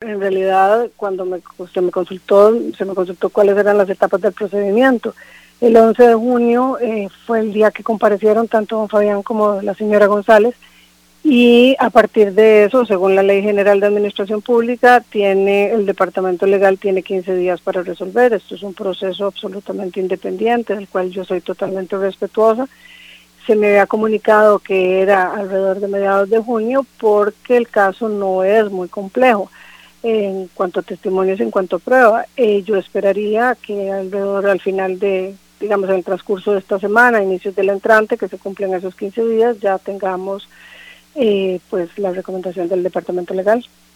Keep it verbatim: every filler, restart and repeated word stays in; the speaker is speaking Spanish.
en realidad cuando me, usted me consultó, se me consultó cuáles eran las etapas del procedimiento. El once de junio eh, fue el día que comparecieron tanto don Fabián como la señora González, y a partir de eso, según la Ley General de Administración Pública, tiene el Departamento Legal tiene quince días para resolver. Esto es un proceso absolutamente independiente, del cual yo soy totalmente respetuosa. Se me había comunicado que era alrededor de mediados de junio porque el caso no es muy complejo en cuanto a testimonios, en cuanto a prueba. Eh, yo esperaría que alrededor al final de, digamos, en el transcurso de esta semana, inicios del entrante, que se cumplen esos quince días, ya tengamos eh, pues la recomendación del Departamento Legal.